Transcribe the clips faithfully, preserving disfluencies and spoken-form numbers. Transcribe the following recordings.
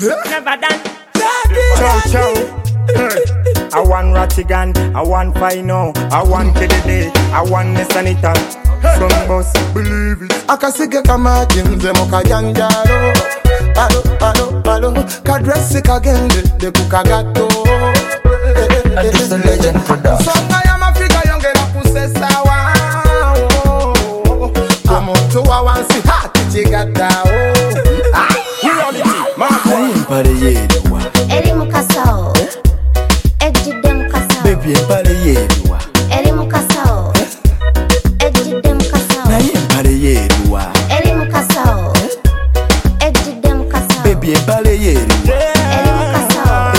Never done. Chow chow. I want Ratigan, I want Fino, I want K D D, I want Nessanita. Some boss believe it. Akasige kama jinze moka janjalo. Alo, alo, alo. Kadresi kagende de kukagato. It's the legend production. Songa ya mafika yonge na kusesa wa. Como tu awansi hati chigata o. Reality, Naye mpale yeruwa. Eri mukasao. Ejide mukasao. Baby mpale yeruwa. Eri mukasao. Ejide mukasao. Naye mpale yeruwa. Eri mukasao. Ejide mukasao. Baby mpale yeruwa. Eri mukasao.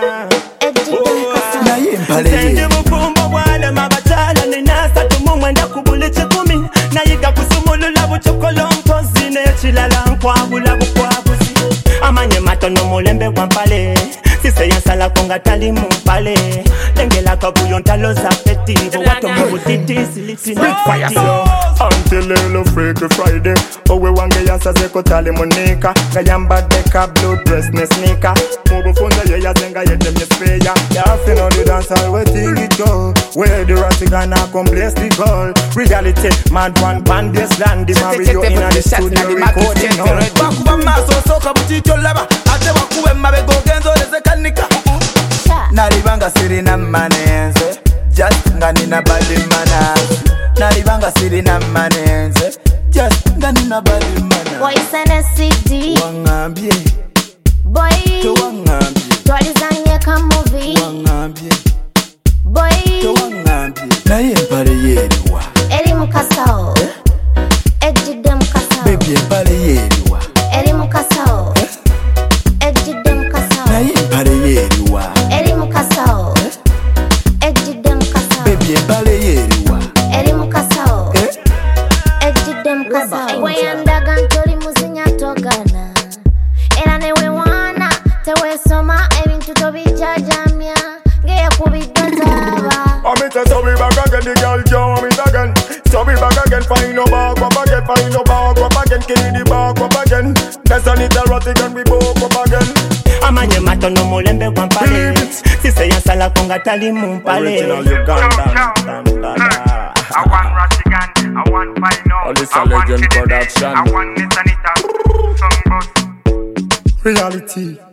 Ejide mukasao. Naye mpale yeruwa. Mufumbo bwana mabatala ninasa tumumwenda kubuli chikumi nayiga kusumulula buchokolo mpozi nechilala nkwabula bukwabuzi amanye matono mulembe wampale sise yansala konga tali mumpale lengela kabuyo ntalo za fetivo wato mubutiti siliti Fire slow until little freaky Friday. Oh we wange yansa zeko tali monika. Gayamba deka blue dress ne sneaker. Mubu funza ye ya zenga ye dem ye speya. Ya fin on the dance all we think it go. Where the Ratigana come bless the goal. Reality mad one band this land. The Mario in the studio recording now. Bakuba maso soka butito laba. Ate wakuwe mabego genzo leze kanika. Nalibanga sirina manenze. Just ngani na bali manazi. Nalibanga sirina manenze. Just ngani na bali manazi. Boy sene C D. Wangambye. Boy. Towangambye. Twalizanye ka movie. Wangambye. Boy. Towangambye. Naye mpale yeruwa. Eri mukasao. Ejide mukasao. Baby mpale yeruwa. Eri mukasao. Ejide mukasao. Naye mpale yeruwa. Eri mukasao. Ejide mukasao. Baby mpale yeruwa. Eri mukasao. Ejide mukasao. Weyandaga ntoli muzinya togana. Era newe wana tewe soma ebintu tobijajamya. Ngeya kubidotaba. I'm it so we back again, the girl Joe, I'm it again. So we back again, find no back up again, find no back up again, kill the back up again. That's a little Ratigan, we both up again. amanye matono mulembe wampale sise yansala konga tali mumpale Original Uganda. I want Ratigan, I want Fino, Oh, this I a want legend K D D, production. I want Nessanita. Some boss. Reality.